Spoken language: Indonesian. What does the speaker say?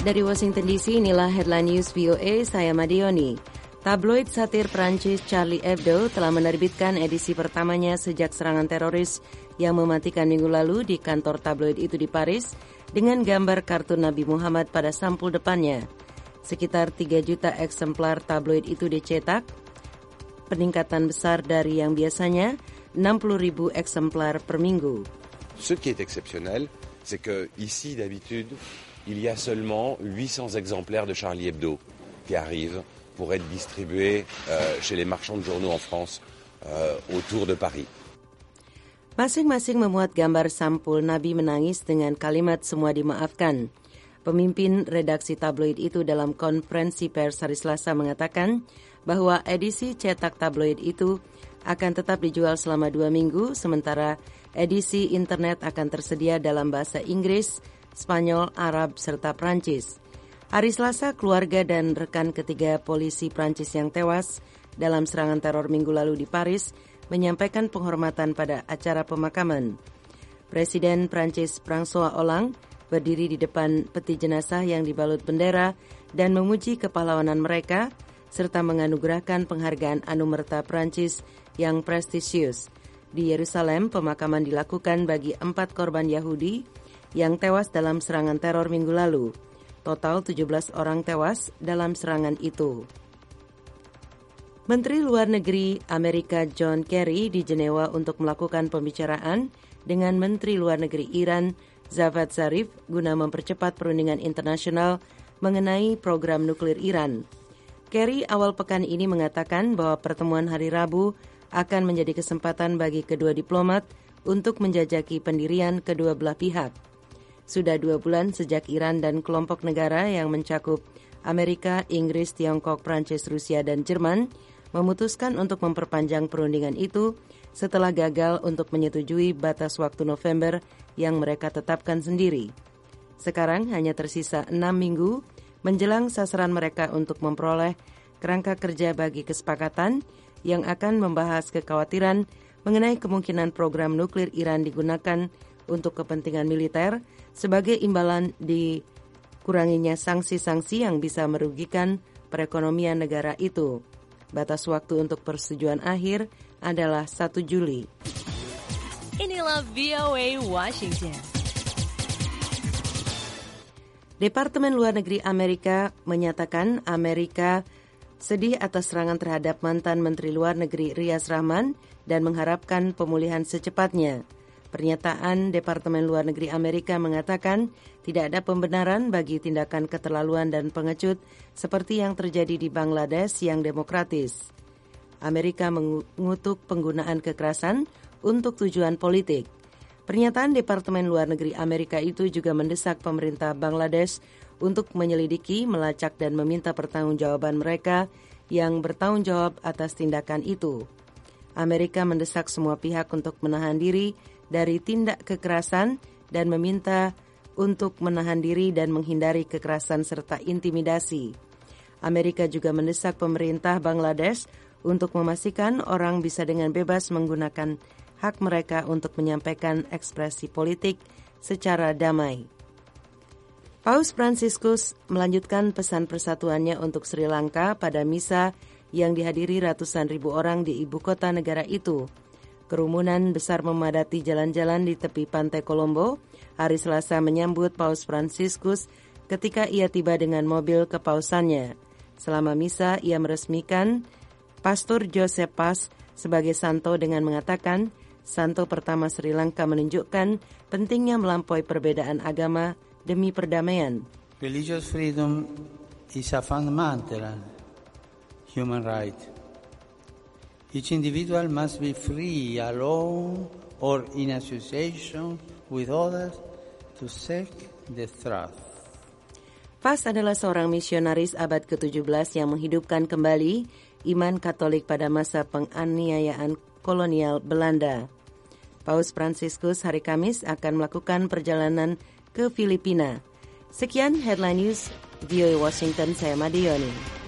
Dari Washington DC, inilah Headline News VOA, saya Madioni. Tabloid satir Prancis Charlie Hebdo telah menerbitkan edisi pertamanya sejak serangan teroris yang mematikan minggu lalu di kantor tabloid itu di Paris dengan gambar kartun Nabi Muhammad pada sampul depannya. Sekitar 3 juta eksemplar tabloid itu dicetak, peningkatan besar dari yang biasanya 60.000 eksemplar per minggu. Ce qui est exceptionnel, c'est que ici d'habitude, il y a seulement 800 exemplaires de Charlie Hebdo qui arrivent pour être distribués chez les marchands de journaux en France autour de Paris. Masing-masing memuat gambar sampul Nabi menangis dengan kalimat semua dimaafkan. Pemimpin redaksi tabloid itu dalam konferensi pers hari Selasa mengatakan bahwa edisi cetak tabloid itu akan tetap dijual selama 2 minggu, sementara edisi internet akan tersedia dalam bahasa Inggris, Spanyol, Arab, serta Prancis. Hari Selasa, keluarga dan rekan ketiga polisi Prancis yang tewas dalam serangan teror minggu lalu di Paris menyampaikan penghormatan pada acara pemakaman. Presiden Prancis François Hollande berdiri di depan peti jenazah yang dibalut bendera dan memuji kepahlawanan mereka, serta menganugerahkan penghargaan anumerta Prancis yang prestisius. Di Yerusalem, pemakaman dilakukan bagi 4 korban Yahudi yang tewas dalam serangan teror minggu lalu. Total 17 orang tewas dalam serangan itu. Menteri Luar Negeri Amerika John Kerry di Jenewa untuk melakukan pembicaraan dengan Menteri Luar Negeri Iran Javad Zarif guna mempercepat perundingan internasional mengenai program nuklir Iran. Kerry awal pekan ini mengatakan bahwa pertemuan hari Rabu akan menjadi kesempatan bagi kedua diplomat untuk menjajaki pendirian kedua belah pihak. Sudah 2 bulan sejak Iran dan kelompok negara yang mencakup Amerika, Inggris, Tiongkok, Prancis, Rusia, dan Jerman memutuskan untuk memperpanjang perundingan itu setelah gagal untuk menyetujui batas waktu November yang mereka tetapkan sendiri. Sekarang hanya tersisa 6 minggu menjelang sasaran mereka untuk memperoleh kerangka kerja bagi kesepakatan yang akan membahas kekhawatiran mengenai kemungkinan program nuklir Iran digunakan untuk kepentingan militer sebagai imbalan dikuranginya sanksi-sanksi yang bisa merugikan perekonomian negara itu. Batas waktu untuk persetujuan akhir adalah 1 Juli. Inilah VOA Washington. Departemen Luar Negeri Amerika menyatakan Amerika sedih atas serangan terhadap mantan Menteri Luar Negeri Riyaz Rahman dan mengharapkan pemulihan secepatnya. Pernyataan Departemen Luar Negeri Amerika mengatakan tidak ada pembenaran bagi tindakan keterlaluan dan pengecut seperti yang terjadi di Bangladesh yang demokratis. Amerika mengutuk penggunaan kekerasan untuk tujuan politik. Pernyataan Departemen Luar Negeri Amerika itu juga mendesak pemerintah Bangladesh untuk menyelidiki, melacak, dan meminta pertanggungjawaban mereka yang bertanggung jawab atas tindakan itu. Amerika mendesak semua pihak untuk menahan diri dari tindak kekerasan dan meminta untuk menahan diri dan menghindari kekerasan serta intimidasi. Amerika juga mendesak pemerintah Bangladesh untuk memastikan orang bisa dengan bebas menggunakan hak mereka untuk menyampaikan ekspresi politik secara damai. Paus Fransiskus melanjutkan pesan persatuannya untuk Sri Lanka pada misa yang dihadiri ratusan ribu orang di ibu kota negara itu. Kerumunan besar memadati jalan-jalan di tepi pantai Colombo hari Selasa menyambut Paus Fransiskus ketika ia tiba dengan mobil kepausannya. Selama misa, ia meresmikan Pastor Joseph Paz sebagai santo dengan mengatakan, santo pertama Sri Lanka menunjukkan pentingnya melampaui perbedaan agama demi perdamaian. Religious freedom is a fundamental human right. Each individual must be free, alone or in association with others, to seek the truth. Paz adalah seorang misionaris abad ke-17 yang menghidupkan kembali iman Katolik pada masa penganiayaan kolonial Belanda. Paus Fransiskus hari Kamis akan melakukan perjalanan ke Filipina. Sekian Headline News, VOA Washington, saya Madioni.